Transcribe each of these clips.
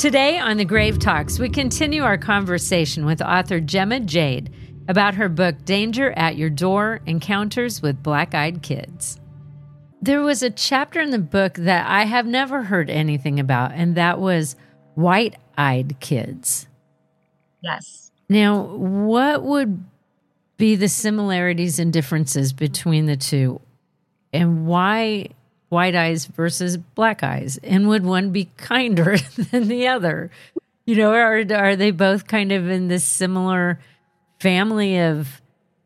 Today on The Grave Talks, we continue our conversation with author Gemma Jade about her book, Danger at Your Door, Encounters with Black-Eyed Kids. There was a chapter in the book that I have never heard anything about, and that was white-eyed kids. Yes. Now, what would be the similarities and differences between the two, and why white eyes versus black eyes? And would one be kinder than the other? You know, are they both kind of in this similar family of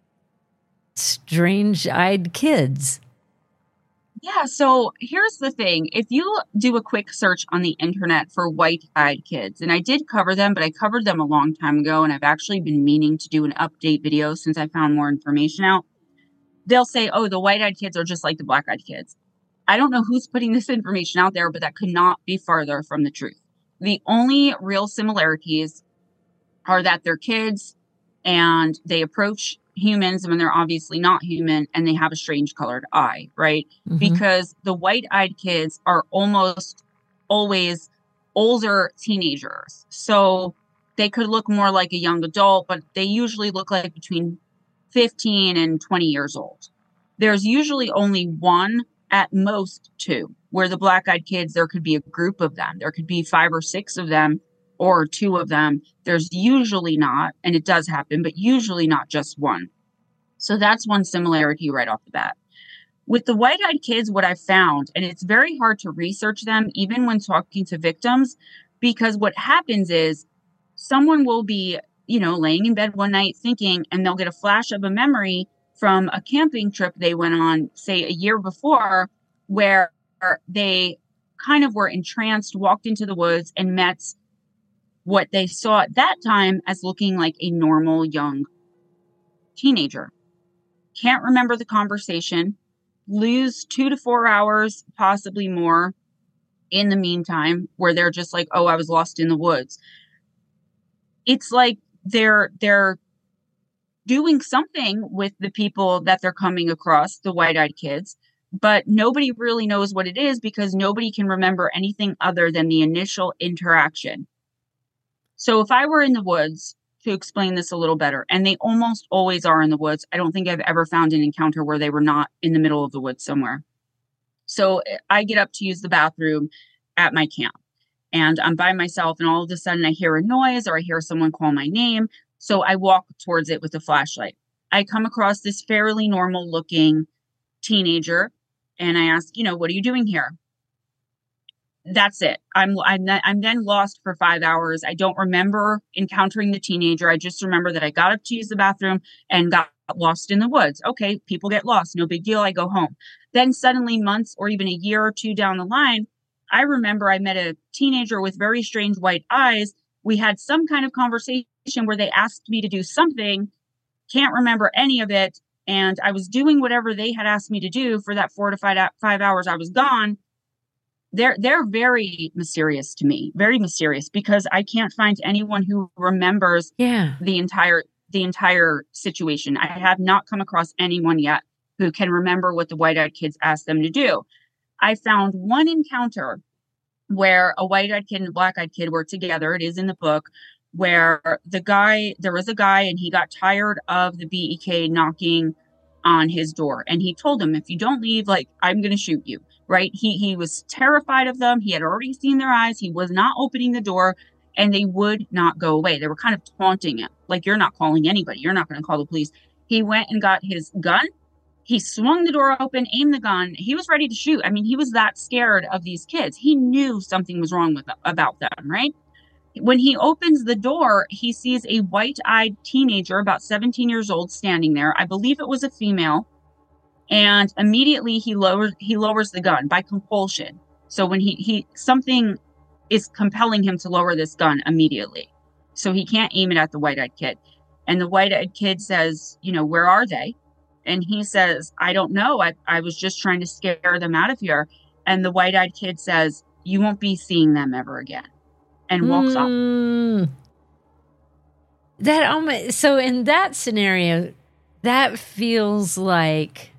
strange-eyed kids? Yeah, so here's the thing. If you do a quick search on the internet for white-eyed kids, and I did cover them, but I covered them a long time ago, and I've actually been meaning to do an update video since I found more information out. They'll say, oh, the white-eyed kids are just like the black-eyed kids. I don't know who's putting this information out there, but that could not be farther from the truth. The only real similarities are that they're kids and they approach humans when they're obviously not human, and they have a strange colored eye, right? Mm-hmm. Because the white-eyed kids are almost always older teenagers. So they could look more like a young adult, but they usually look like between 15 and 20 years old. There's usually only one, at most two, where the black-eyed kids, there could be a group of them. There could be 5 or 6 of them, or 2 of them. There's usually not, and it does happen, but usually not just one. So that's one similarity right off the bat. With the white-eyed kids, what I found, and it's very hard to research them, even when talking to victims, because what happens is someone will be, laying in bed one night thinking, and they'll get a flash of a memory from a camping trip they went on, say, a year before, where they kind of were entranced, walked into the woods, and met what they saw at that time as looking like a normal young teenager. Can't remember the conversation, lose 2 to 4 hours, possibly more, in the meantime, where they're just like, oh, I was lost in the woods. It's like they're doing something with the people that they're coming across, the white-eyed kids, but nobody really knows what it is because nobody can remember anything other than the initial interaction. So if I were in the woods, to explain this a little better, and they almost always are in the woods. I don't think I've ever found an encounter where they were not in the middle of the woods somewhere. So I get up to use the bathroom at my camp, and I'm by myself, and all of a sudden I hear a noise or I hear someone call my name. So I walk towards it with a flashlight. I come across this fairly normal looking teenager, and I ask, what are you doing here? That's it. I'm then lost for 5 hours. I don't remember encountering the teenager. I just remember that I got up to use the bathroom and got lost in the woods. Okay, people get lost. No big deal. I go home. Then suddenly, months or even a year or two down the line, I remember I met a teenager with very strange white eyes. We had some kind of conversation where they asked me to do something. Can't remember any of it. And I was doing whatever they had asked me to do for that 4 to 5 hours I was gone. They're very mysterious to me, very mysterious, because I can't find anyone who remembers the entire situation. I have not come across anyone yet who can remember what the white-eyed kids asked them to do. I found one encounter where a white-eyed kid and a black-eyed kid were together. It is in the book, where there was a guy and he got tired of the BEK knocking on his door. And he told him, if you don't leave, I'm going to shoot you. Right? He was terrified of them. He had already seen their eyes. He was not opening the door, and they would not go away. They were kind of taunting him. Like, you're not calling anybody. You're not going to call the police. He went and got his gun. He swung the door open, aimed the gun. He was ready to shoot. I mean, he was that scared of these kids. He knew something was wrong about them, right? When he opens the door, he sees a white-eyed teenager, about 17 years old, standing there. I believe it was a female. And immediately he lowers the gun by compulsion. So when he something is compelling him to lower this gun immediately. So he can't aim it at the white-eyed kid. And the white-eyed kid says, where are they? And he says, I don't know. I was just trying to scare them out of here. And the white-eyed kid says, you won't be seeing them ever again. And walks off. So in that scenario, that feels like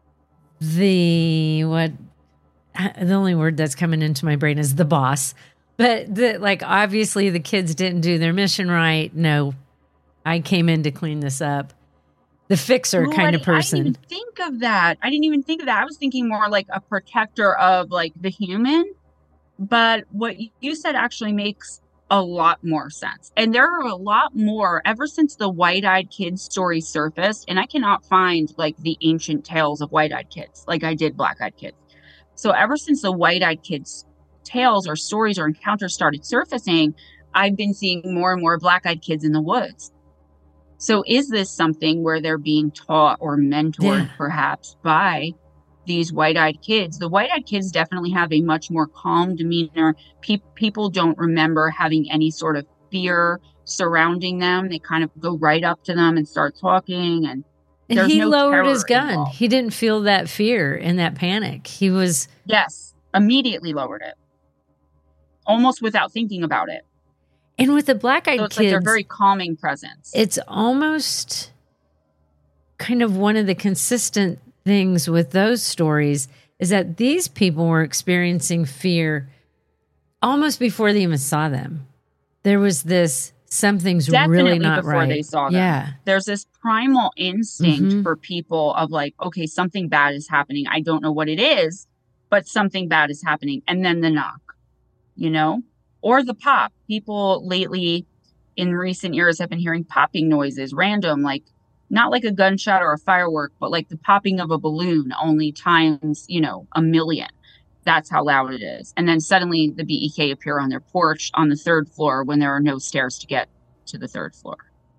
the only word that's coming into my brain is the boss. But like, obviously the kids didn't do their mission right. No, I came in to clean this up. The fixer kind of person. I didn't even think of that. I was thinking more like a protector of like the human. But what you said actually makes a lot more sense. And there are a lot more ever since the White-Eyed Kids story surfaced. And I cannot find like the ancient tales of White-Eyed Kids like I did Black-Eyed Kids. So ever since the White-Eyed Kids tales or stories or encounters started surfacing, I've been seeing more and more Black-Eyed Kids in the woods. So is this something where they're being taught or mentored perhaps by these White-Eyed Kids? The White-Eyed Kids definitely have a much more calm demeanor. People don't remember having any sort of fear surrounding them. They kind of go right up to them and start talking. And he lowered his gun. Involved. He didn't feel that fear and that panic. He was... Yes, immediately lowered it. Almost without thinking about it. And with the Black-Eyed Kids, like they're very calming presence. It's almost kind of one of the consistent things with those stories is that these people were experiencing fear almost before they even saw them. There was this, something's definitely really not before right. They saw them. Yeah. There's this primal instinct for people of like, okay, something bad is happening. I don't know what it is, but something bad is happening. And then the knock, you know? Or the pop. People lately in recent years have been hearing popping noises, random, like not like a gunshot or a firework, but like the popping of a balloon only times, you know, 1,000,000. That's how loud it is. And then suddenly the BEK appear on their porch on the 3rd floor when there are no stairs to get to the 3rd floor.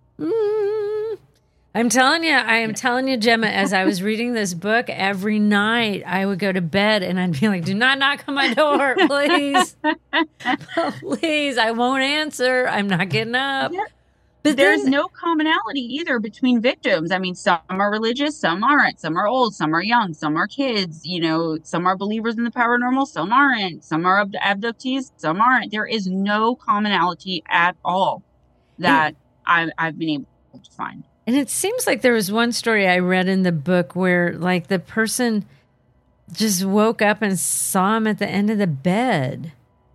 I am telling you, Gemma, as I was reading this book, every night I would go to bed and I'd be like, do not knock on my door, please. Please, I won't answer. I'm not getting up. Yeah. But there's no commonality either between victims. I mean, some are religious, some aren't. Some are old, some are young, some are kids. You know, some are believers in the paranormal, some aren't. Some are abductees, some aren't. There is no commonality at all that I've been able to find. And it seems like there was one story I read in the book where like the person just woke up and saw him at the end of the bed.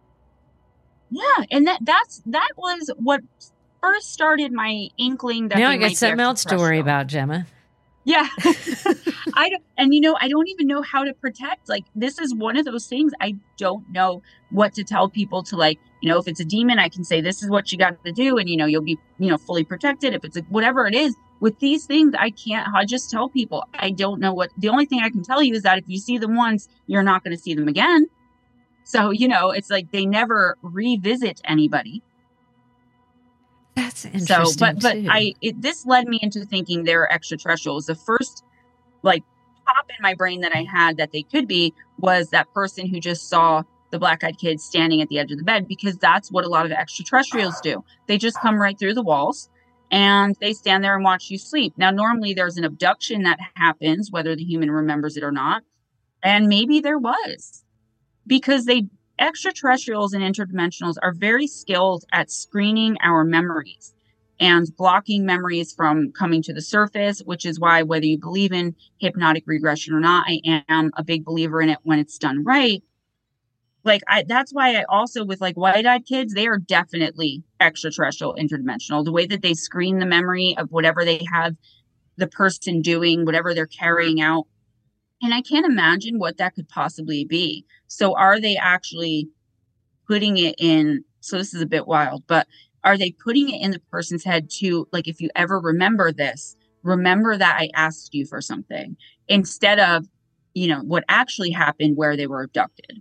Yeah, and that was what first started my inkling that now I got something else to worry about, Gemma. Yeah. I don't even know how to protect. Like, this is one of those things I don't know what to tell people to, like, you know, if it's a demon, I can say, this is what you got to do. And, you know, you'll be, you know, fully protected. If it's whatever it is with these things, I just tell people, I don't know the only thing I can tell you is that if you see them once, you're not going to see them again. So, you know, it's like they never revisit anybody. That's interesting. This led me into thinking they're extraterrestrials. The first like pop in my brain that I had that they could be was that person who just saw the Black-Eyed Kids standing at the edge of the bed, because that's what a lot of extraterrestrials do. They just come right through the walls and they stand there and watch you sleep. Now, normally there's an abduction that happens, whether the human remembers it or not. And maybe there was, because extraterrestrials and interdimensionals are very skilled at screening our memories and blocking memories from coming to the surface, which is why, whether you believe in hypnotic regression or not, I am a big believer in it when it's done right. Like, that's why I also, with like White-Eyed Kids, they are definitely extraterrestrial, interdimensional. The way that they screen the memory of whatever they have the person doing, whatever they're carrying out. And I can't imagine what that could possibly be. So are they actually putting it in? So this is a bit wild, but are they putting it in the person's head to, like, if you ever remember this, remember that I asked you for something, instead of, you know, what actually happened where they were abducted?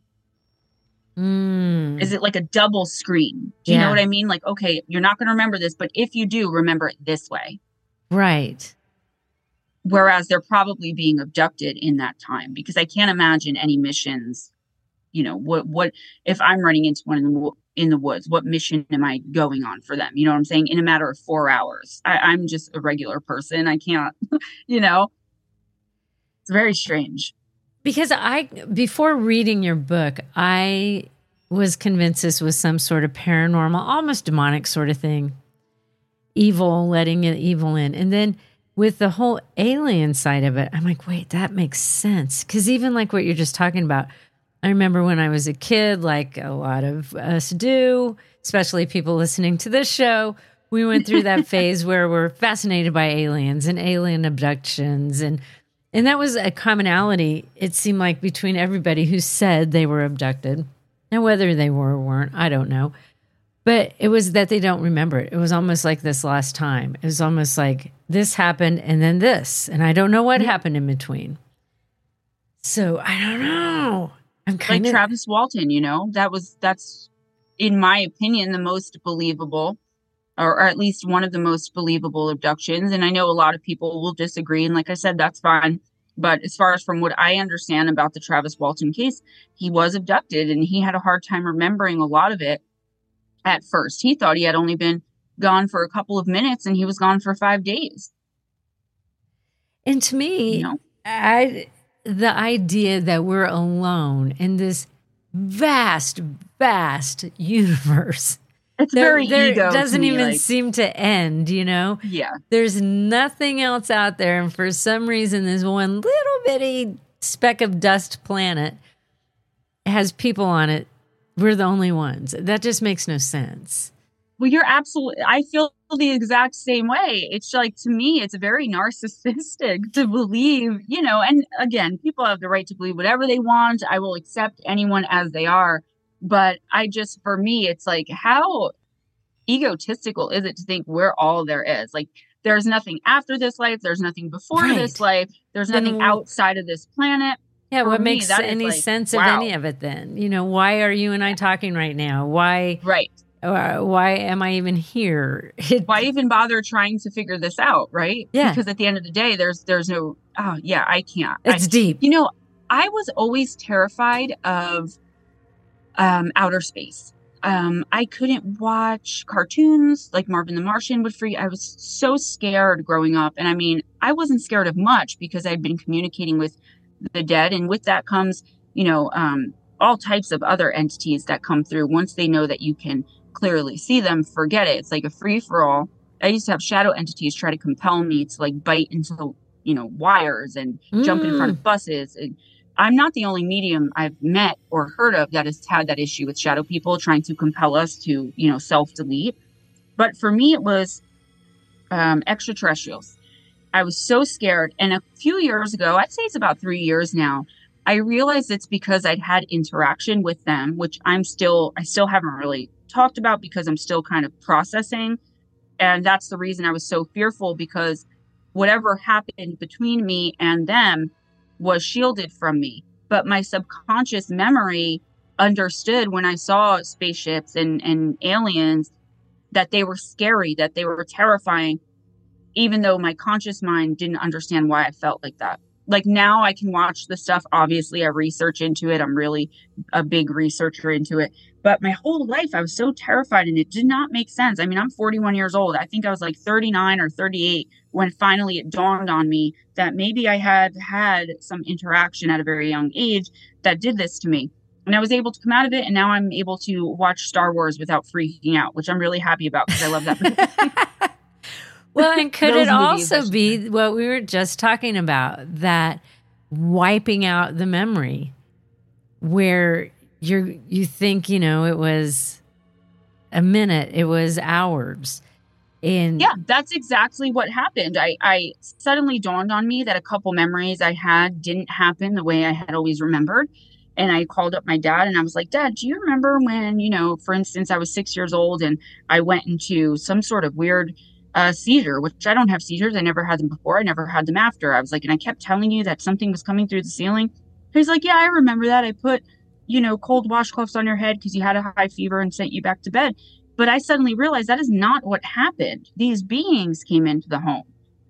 Is it like a double screen? Do you know what I mean? Like, okay, you're not going to remember this, but if you do, remember it this way. Right. Whereas they're probably being abducted in that time, because I can't imagine any missions. You know, what if I'm running into one in the woods, what mission am I going on for them? You know what I'm saying? In a matter of 4 hours, I'm just a regular person. I can't, you know, it's very strange. Because before reading your book, I was convinced this was some sort of paranormal, almost demonic sort of thing. Evil, letting it evil in. And then with the whole alien side of it, I'm like, wait, that makes sense. Because even like what you're just talking about, I remember when I was a kid, like a lot of us do, especially people listening to this show, we went through that phase where we're fascinated by aliens and alien abductions. And that was a commonality, it seemed like, between everybody who said they were abducted. And whether they were or weren't, I don't know. But it was that they don't remember it. It was almost like this last time. It was almost like this happened and then this. And I don't know what happened in between. So I don't know. I'm kind like of Travis Walton, that's in my opinion the most believable, or at least one of the most believable abductions. And I know a lot of people will disagree, and like I said, that's fine. But as far as from what I understand about the Travis Walton case, he was abducted and he had a hard time remembering a lot of it at first. He thought he had only been gone for a couple of minutes and he was gone for 5 days. And to me, the idea that we're alone in this vast, vast universe. It's very ego. It doesn't to me, even seem to end, Yeah. There's nothing else out there. And for some reason, this one little bitty speck of dust planet has people on it. We're the only ones. That just makes no sense. Well, you're absolutely, I feel the exact same way. It's like, to me, it's very narcissistic to believe, and again, people have the right to believe whatever they want. I will accept anyone as they are. But for me, it's like, how egotistical is it to think we're all there is? Like, there's nothing after this life. There's nothing before this life. There's nothing outside of this planet. Yeah, what makes any sense of any of it then? Why are you and I talking right now? Why? Right. Why am I even here? Why even bother trying to figure this out, right? Yeah. Because at the end of the day, there's no, I can't. It's deep. I was always terrified of outer space. I couldn't watch cartoons like Marvin the Martian would freak. I was so scared growing up. And I mean, I wasn't scared of much because I'd been communicating with the dead. And with that comes, all types of other entities that come through. Once they know that you can clearly see them, forget it. It's like a free for all. I used to have shadow entities try to compel me to like bite into the, wires and jump in front of buses. And I'm not the only medium I've met or heard of that has had that issue with shadow people trying to compel us to, self-delete. But for me, it was extraterrestrials. I was so scared. And a few years ago, I'd say it's about 3 years now, I realized it's because I'd had interaction with them, which I still haven't really talked about because I'm still kind of processing. And that's the reason I was so fearful, because whatever happened between me and them was shielded from me. But my subconscious memory understood when I saw spaceships and aliens that they were scary, that they were terrifying, even though my conscious mind didn't understand why I felt like that. Like, now I can watch the stuff. Obviously, I research into it. I'm really a big researcher into it. But my whole life, I was so terrified, and it did not make sense. I mean, I'm 41 years old. I think I was like 39 or 38 when finally it dawned on me that maybe I had some interaction at a very young age that did this to me. And I was able to come out of it, and now I'm able to watch Star Wars without freaking out, which I'm really happy about because I love that movie. Well, and could it also be what we were just talking about, that wiping out the memory where you think, it was a minute, it was hours. Yeah, that's exactly what happened. I suddenly dawned on me that a couple memories I had didn't happen the way I had always remembered. And I called up my dad and I was like, Dad, do you remember when, for instance, I was 6 years old and I went into some sort of weird seizure, which I don't have seizures. I never had them before. I never had them after. I was like, and I kept telling you that something was coming through the ceiling. He's like, yeah, I remember that. I put, cold washcloths on your head because you had a high fever and sent you back to bed. But I suddenly realized that is not what happened. These beings came into the home,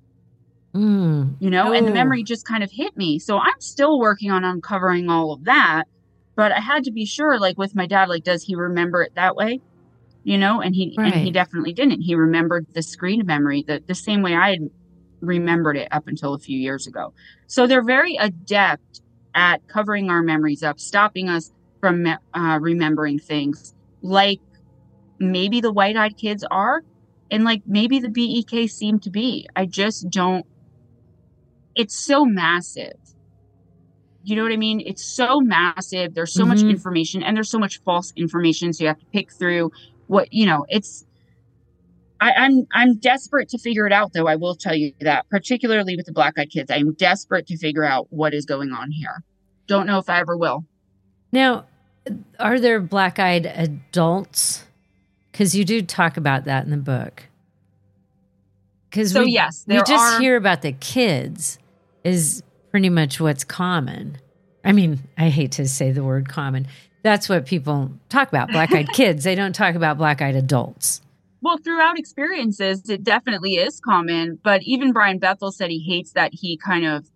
and the memory just kind of hit me. So I'm still working on uncovering all of that. But I had to be sure, like with my dad, like, does he remember it that way? And he definitely didn't. He remembered the screen memory the same way I had remembered it up until a few years ago. So they're very adept at covering our memories up, stopping us from remembering things, like maybe the white-eyed kids are, and like maybe the BEK seem to be. I just don't. It's so massive. You know what I mean? It's so massive. There's so much Mm-hmm. information and there's so much false information. So you have to pick through what, it's, I'm desperate to figure it out though. I will tell you that, particularly with the black-eyed kids, I'm desperate to figure out what is going on here. Don't know if I ever will. Now, are there black-eyed adults? Because you do talk about that in the book. Because yes, we there just are. hear about the kids is pretty much what's common. I mean, I hate to say the word common. That's what people talk about, black-eyed kids. They don't talk about black-eyed adults. Well, throughout experiences, it definitely is common. But even Brian Bethel said he hates that he kind of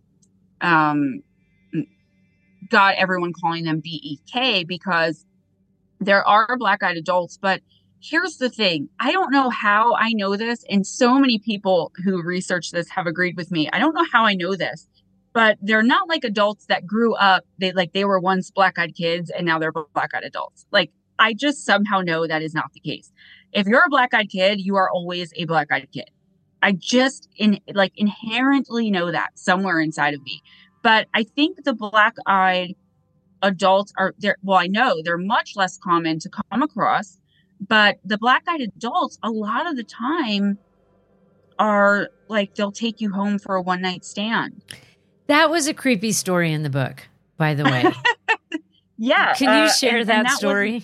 got everyone calling them BEK because there are black-eyed adults. But here's the thing. I don't know how I know this, and so many people who research this have agreed with me. I don't know how I know this, but they're not like adults that grew up. They were once black-eyed kids and now they're black-eyed adults. Like, I just somehow know that is not the case. If you're a black-eyed kid, you are always a black-eyed kid. I just inherently know that somewhere inside of me. But I think the black-eyed adults are there. Well, I know they're much less common to come across, but the black-eyed adults, a lot of the time, are like they'll take you home for a one-night stand. That was a creepy story in the book, by the way. Yeah. Can you share that story?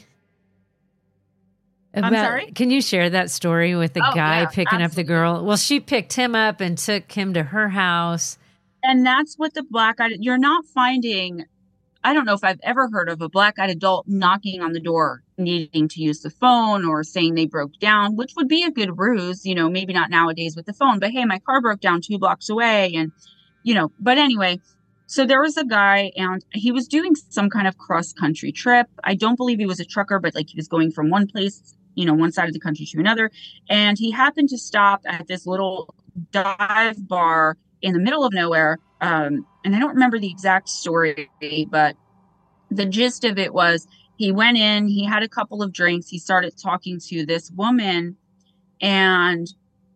I'm sorry? Can you share that story with the guy picking absolutely. up the girl? Well, she picked him up and took him to her house. And that's what the black-eyed, you're not finding, I don't know if I've ever heard of a black-eyed adult knocking on the door, needing to use the phone or saying they broke down, which would be a good ruse, maybe not nowadays with the phone, but hey, my car broke down 2 blocks away. And, but anyway, so there was a guy and he was doing some kind of cross-country trip. I don't believe he was a trucker, but like he was going from one place, one side of the country to another. And he happened to stop at this little dive bar in the middle of nowhere. And I don't remember the exact story, but the gist of it was he went in, he had a couple of drinks, he started talking to this woman, and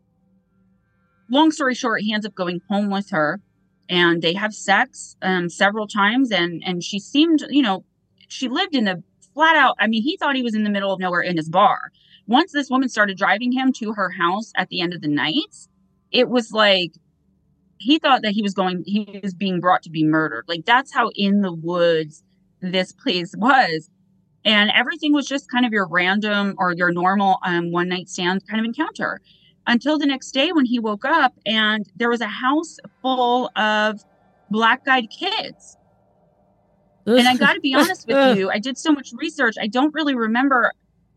long story short, he ends up going home with her and they have sex several times. And she seemed, she lived in a flat out, he thought he was in the middle of nowhere in his bar. Once this woman started driving him to her house at the end of the night, it was like, he thought that he was being brought to be murdered. Like, that's how in the woods this place was. And everything was just kind of your random or your normal one night stand kind of encounter until the next day when he woke up and there was a house full of black-eyed kids. And I got to be honest with you, I did so much research. I don't really remember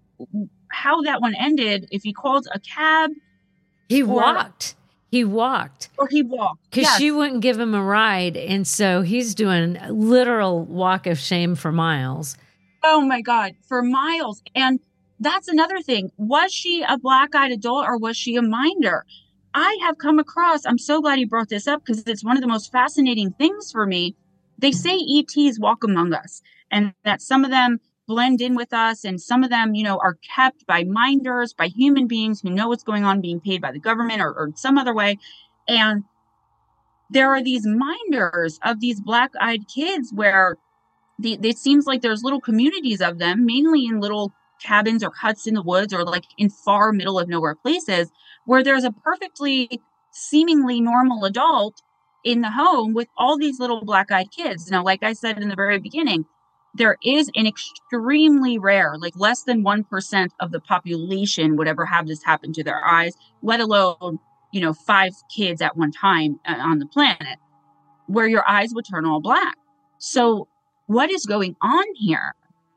how that one ended. If he called a cab. He walked. Or he walked. Because she wouldn't give him a ride. And so he's doing a literal walk of shame for miles. Oh my God, for miles. And that's another thing. Was she a black-eyed adult or was she a minder? I have come across, I'm so glad you brought this up because it's one of the most fascinating things for me. They say ETs walk among us and that some of them blend in with us and some of them, are kept by minders, by human beings who know what's going on, being paid by the government or some other way. And there are these minders of these black-eyed kids where it seems like there's little communities of them, mainly in little cabins or huts in the woods or like in far middle of nowhere places where there's a perfectly seemingly normal adult in the home with all these little black-eyed kids. Now, like I said in the very beginning, there is an extremely rare, like less than 1% of the population would ever have this happen to their eyes, let alone, 5 kids at one time on the planet, where your eyes would turn all black. So what is going on here?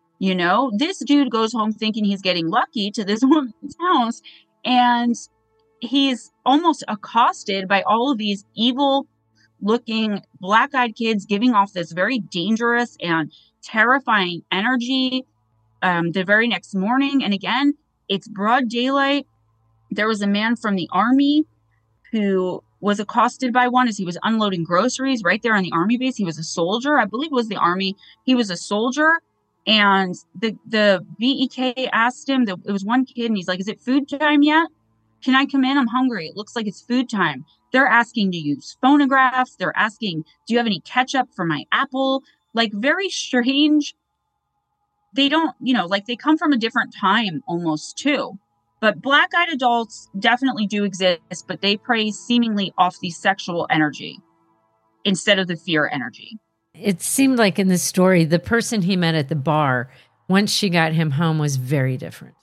This dude goes home thinking he's getting lucky to this woman's house, and he's almost accosted by all of these evil looking black-eyed kids giving off this very dangerous and terrifying energy the very next morning. And again, it's broad daylight. There was a man from the army who was accosted by one as he was unloading groceries right there on the army base. He was a soldier. I believe it was the army. He was a soldier. And the BEK asked him, it was one kid, and he's like, is it food time yet? Can I come in? I'm hungry. It looks like it's food time. They're asking to use phonographs. They're asking, do you have any ketchup for my apple? Like very strange. They don't, like they come from a different time almost too. But black-eyed adults definitely do exist, but they prey seemingly off the sexual energy instead of the fear energy. It seemed like in the story, the person he met at the bar, once she got him home, was very different.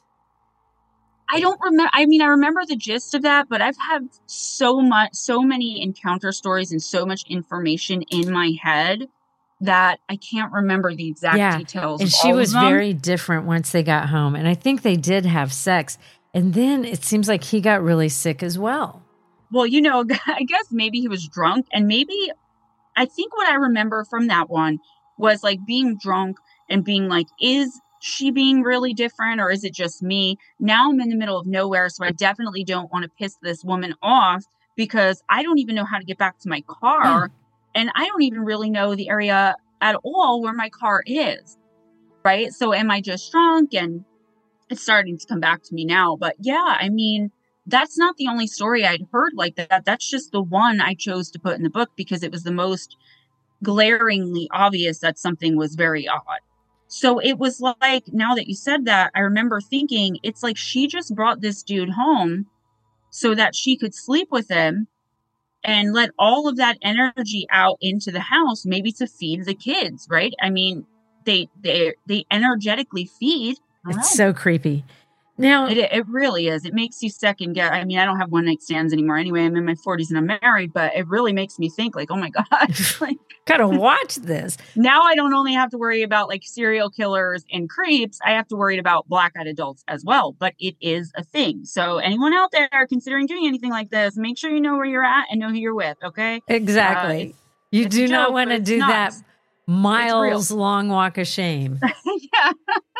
I don't remember. I mean, I remember the gist of that, but I've had so many encounter stories and so much information in my head that I can't remember the exact details. And she was very different once they got home. And I think they did have sex. And then it seems like he got really sick as well. Well, I guess maybe he was drunk, and maybe I think what I remember from that one was like being drunk and being like, is she being really different or is it just me? Now I'm in the middle of nowhere, so I definitely don't want to piss this woman off because I don't even know how to get back to my car. And I don't even really know the area at all where my car is. Right. So am I just drunk? And it's starting to come back to me now. But yeah, I mean, that's not the only story I'd heard like that. That's just the one I chose to put in the book because it was the most glaringly obvious that something was very odd. So it was like, now that you said that, I remember thinking it's like she just brought this dude home so that she could sleep with him and let all of that energy out into the house, maybe to feed the kids, right? I mean, they energetically feed. It's so creepy. Now it really is. It makes you second guess. I mean, I don't have one night stands anymore anyway. I'm in my 40s and I'm married, but it really makes me think like, oh my God, like, gotta watch this. Now I don't only have to worry about like serial killers and creeps. I have to worry about black-eyed adults as well, but it is a thing. So anyone out there considering doing anything like this, make sure you know where you're at and know who you're with. Okay. Exactly. You do not want to do that miles long walk of shame. Yeah.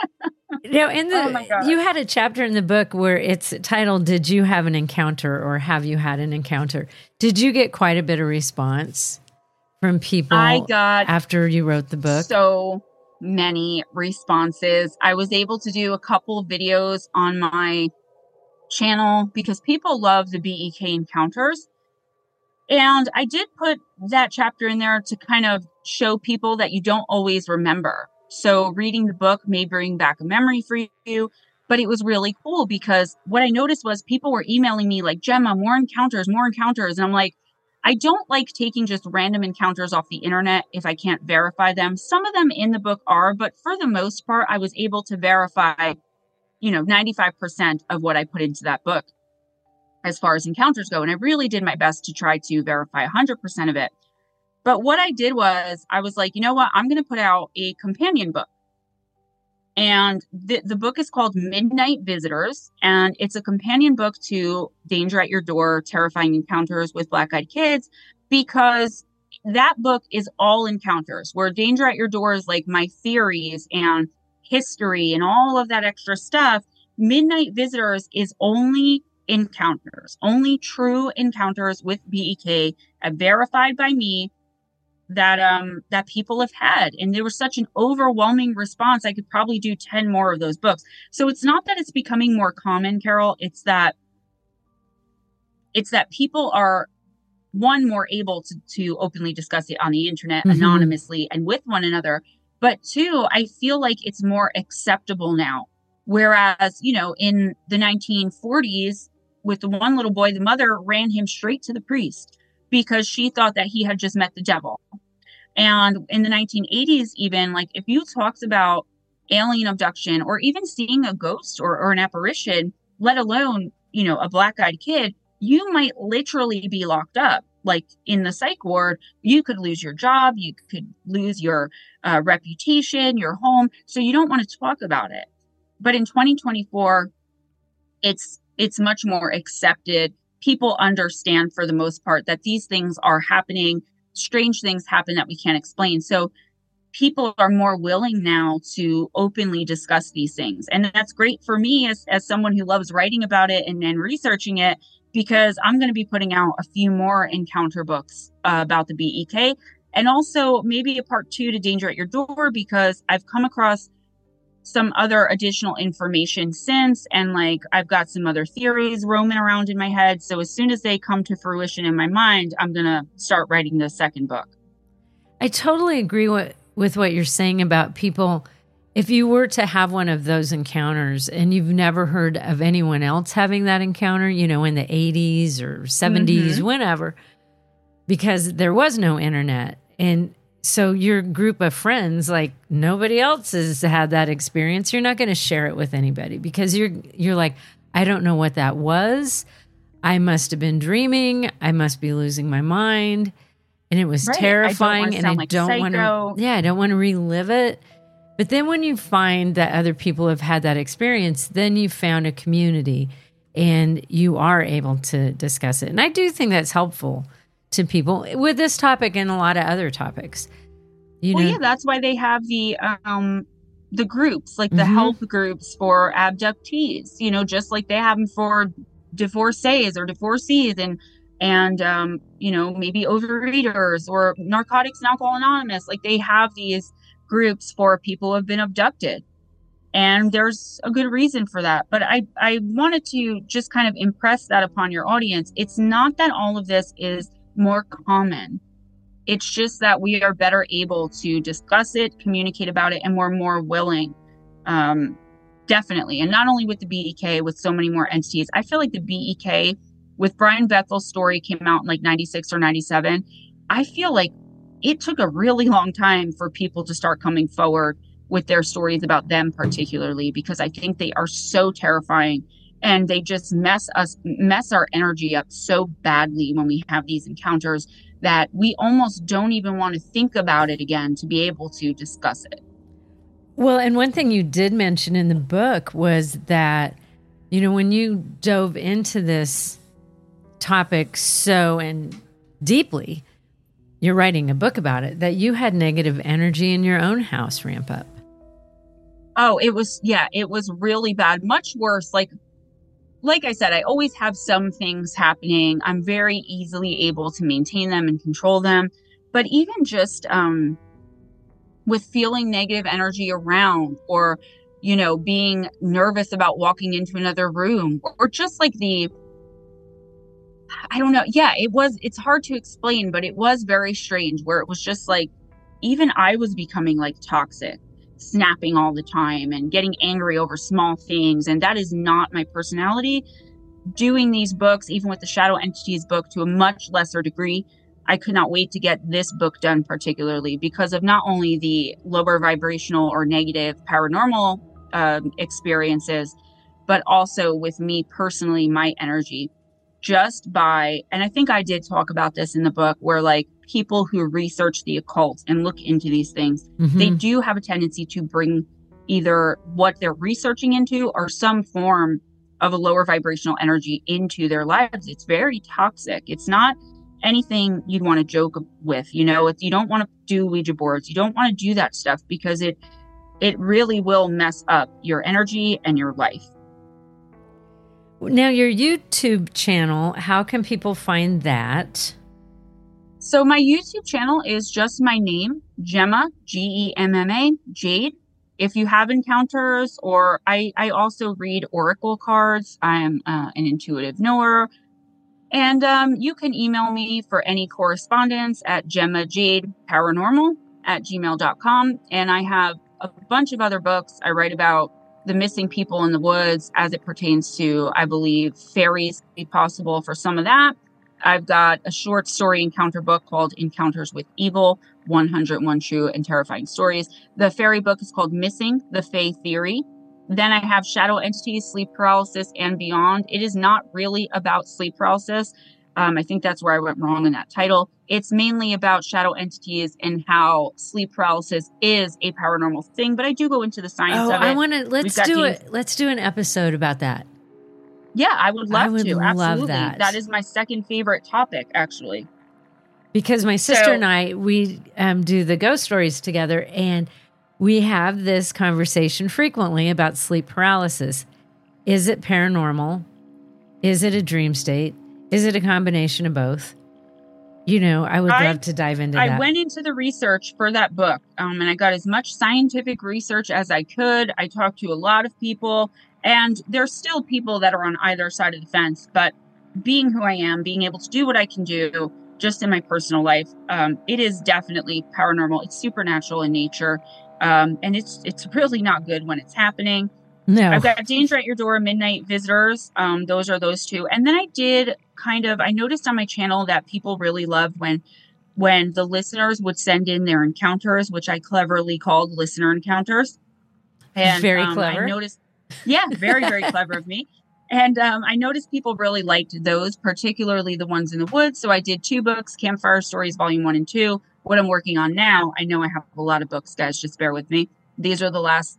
You had a chapter in the book where it's titled, Did You Have an Encounter or Have You Had an Encounter? Did you get quite a bit of response from people after you wrote the book? So many responses. I was able to do a couple of videos on my channel because people love the BEK encounters. And I did put that chapter in there to kind of show people that you don't always remember. So reading the book may bring back a memory for you, but it was really cool because what I noticed was people were emailing me like, Gemma, more encounters. And I'm like, I don't like taking just random encounters off the internet if I can't verify them. Some of them in the book are, but for the most part, I was able to verify, 95% of what I put into that book as far as encounters go. And I really did my best to try to verify 100% of it. But what I did was I was like, you know what? I'm going to put out a companion book. And the book is called Midnight Visitors. And it's a companion book to Danger at Your Door, Terrifying Encounters with Black-Eyed Kids, because that book is all encounters, where Danger at Your Door is like my theories and history and all of that extra stuff. Midnight Visitors is only encounters, only true encounters with BEK, verified by me, that people have had. And there was such an overwhelming response. I could probably do 10 more of those books. So it's not that it's becoming more common, Carol. It's that people are, one, more able to openly discuss it on the internet anonymously and with one another. But two, I feel like it's more acceptable now. Whereas, in the 1940s, with the one little boy, the mother ran him straight to the priest because she thought that he had just met the devil. And in the 1980s, even, like, if you talked about alien abduction or even seeing a ghost or an apparition, let alone, a black-eyed kid, you might literally be locked up. Like in the psych ward, you could lose your job, you could lose your reputation, your home. So you don't want to talk about it. But in 2024, it's much more accepted. People understand for the most part that these things are happening. Strange things happen that we can't explain. So people are more willing now to openly discuss these things. And that's great for me as someone who loves writing about it and researching it, because I'm going to be putting out a few more encounter books about the BEK, and also maybe a part 2 to Danger at Your Door, because I've come across some other additional information since, and like I've got some other theories roaming around in my head. So as soon as they come to fruition in my mind, I'm going to start writing the second book. I totally agree with what you're saying about people. If you were to have one of those encounters and you've never heard of anyone else having that encounter, you know, in the 80s or 70s, whenever, because there was no internet. And so your group of friends, like nobody else has had that experience. You're not going to share it with anybody because you're like, I don't know what that was. I must have been dreaming. I must be losing my mind. And it was terrifying. I don't want to relive it. But then when you find that other people have had that experience, then you found a community and you are able to discuss it. And I do think that's helpful to people with this topic and a lot of other topics. Yeah, that's why they have the groups, like the help groups for abductees, you know, just like they have them for divorcees or divorcees and you know, maybe overeaters or Narcotics and Alcohol Anonymous. Like they have these groups for people who have been abducted. And there's a good reason for that. But I wanted to just kind of impress that upon your audience. It's not that all of this is more common. It's just that we are better able to discuss it, communicate about it, and we're more willing. Definitely. And not only with the BEK, with so many more entities. I feel like the BEK, with Brian Bethel's story, came out in like 96 or 97. I feel like it took a really long time for people to start coming forward with their stories about them particularly, because I think they are so terrifying and they just mess our energy up so badly when we have these encounters that we almost don't even want to think about it again to be able to discuss it. Well, and one thing you did mention in the book was that, you know, when you dove into this topic so and deeply, you're writing a book about it, that you had negative energy in your own house ramp up. Oh, it was really bad. Much worse. Like I said, I always have some things happening. I'm very easily able to maintain them and control them. But even just with feeling negative energy around, or, you know, being nervous about walking into another room, or just like I don't know. Yeah, it's hard to explain, but it was very strange where it was just like, even I was becoming like toxic, snapping all the time and getting angry over small things. And that is not my personality. Doing these books, even with the Shadow Entities book to a much lesser degree, I could not wait to get this book done, particularly because of not only the lower vibrational or negative paranormal experiences, but also with me personally, my energy. Just by, and I think I did talk about this in the book, where like people who research the occult and look into these things, they do have a tendency to bring either what they're researching into or some form of a lower vibrational energy into their lives. It's very toxic. It's not anything you'd want to joke with, you know. You don't want to do Ouija boards. You don't want to do that stuff because it really will mess up your energy and your life. Now, your YouTube channel, how can people find that? So my YouTube channel is just my name, Gemma, Gemma, Jade. If you have encounters, or I also read oracle cards. I'm an intuitive knower. And you can email me for any correspondence at GemmaJadeParanormal@gmail.com. And I have a bunch of other books. I write about the missing people in the woods as it pertains to, I believe, fairies could be possible for some of that. I've got a short story encounter book called Encounters with Evil, 101 True and Terrifying Stories. The fairy book is called Missing, the Fae Theory. Then I have Shadow Entities, Sleep Paralysis, and Beyond. It is not really about sleep paralysis. I think that's where I went wrong in that title. It's mainly about shadow entities and how sleep paralysis is a paranormal thing, but I do go into the science of it. Let's do an episode about that. Yeah, I would love to. Love absolutely. that. That is my second favorite topic, actually. Because my sister and I, we do the ghost stories together, and we have this conversation frequently about sleep paralysis. Is it paranormal? Is it a dream state? Is it a combination of both? I would love to dive into that. I went into the research for that book, and I got as much scientific research as I could. I talked to a lot of people, and there's still people that are on either side of the fence. But being who I am, being able to do what I can do just in my personal life, it is definitely paranormal. It's supernatural in nature, and it's really not good when it's happening. No. I've got Danger at Your Door, Midnight Visitors. Those are those two. And then I noticed on my channel that people really love when the listeners would send in their encounters, which I cleverly called listener encounters. And very clever. I noticed, very, very clever of me. And I noticed people really liked those, particularly the ones in the woods. So I did 2 books, Campfire Stories, Volume 1 and 2. What I'm working on now, I know I have a lot of books, guys, just bear with me. These are the last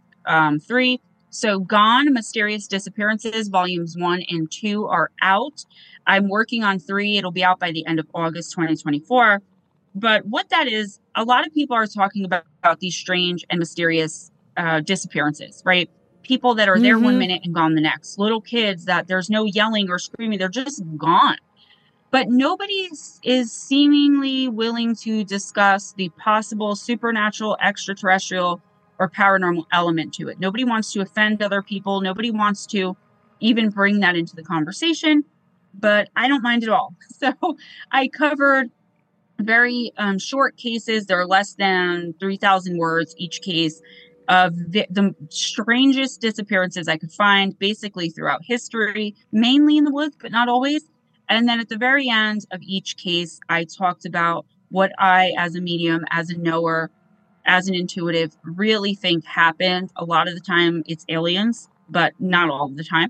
3. So Gone, Mysterious Disappearances, Volumes 1 and 2 are out. I'm working on 3. It'll be out by the end of August 2024. But what that is, a lot of people are talking about these strange and mysterious disappearances, right? People that are there one minute and gone the next. Little kids that there's no yelling or screaming. They're just gone. But nobody is seemingly willing to discuss the possible supernatural, extraterrestrial, or paranormal element to it. Nobody wants to offend other people. Nobody wants to even bring that into the conversation, but I don't mind at all. So I covered very short cases. They're less than 3,000 words each case of the strangest disappearances I could find basically throughout history, mainly in the woods, but not always. And then at the very end of each case, I talked about what I, as a medium, as a knower, as an intuitive, really think happened. A lot of the time it's aliens, but not all of the time.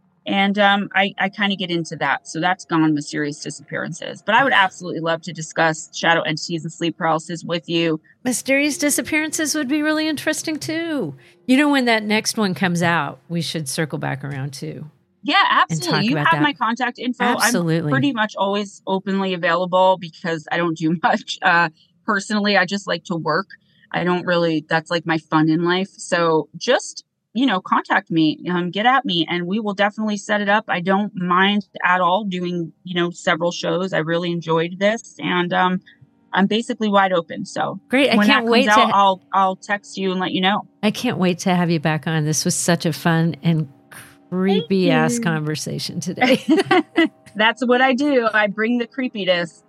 And I kind of get into that. So that's Gone, Mysterious Disappearances. But I would absolutely love to discuss shadow entities and sleep paralysis with you. Mysterious disappearances would be really interesting too. When that next one comes out, we should circle back around too. Yeah, absolutely. You have my contact info. Absolutely. I'm pretty much always openly available because I don't do much. Personally, I just like to work. I don't really, that's like my fun in life. So just, contact me, get at me, and we will definitely set it up. I don't mind at all doing, several shows. I really enjoyed this, and I'm basically wide open. So great. I can't wait I'll text you and let you know. I can't wait to have you back on. This was such a fun and creepy ass conversation today. That's what I do. I bring the creepiness.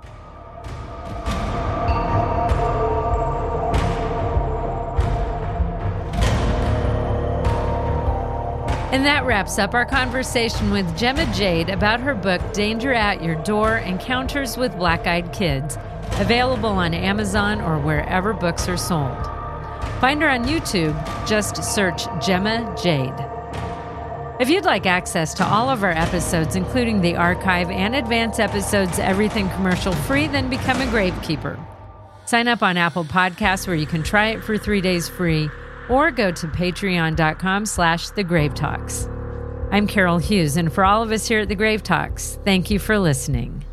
And that wraps up our conversation with Gemma Jade about her book, Danger at Your Door, Encounters with Black-Eyed Kids, available on Amazon or wherever books are sold. Find her on YouTube. Just search Gemma Jade. If you'd like access to all of our episodes, including the archive and advanced episodes, everything commercial free, then become a Gravekeeper. Sign up on Apple Podcasts where you can try it for 3 days free, or go to patreon.com/thegravetalks. I'm Carol Hughes, and for all of us here at The Grave Talks, thank you for listening.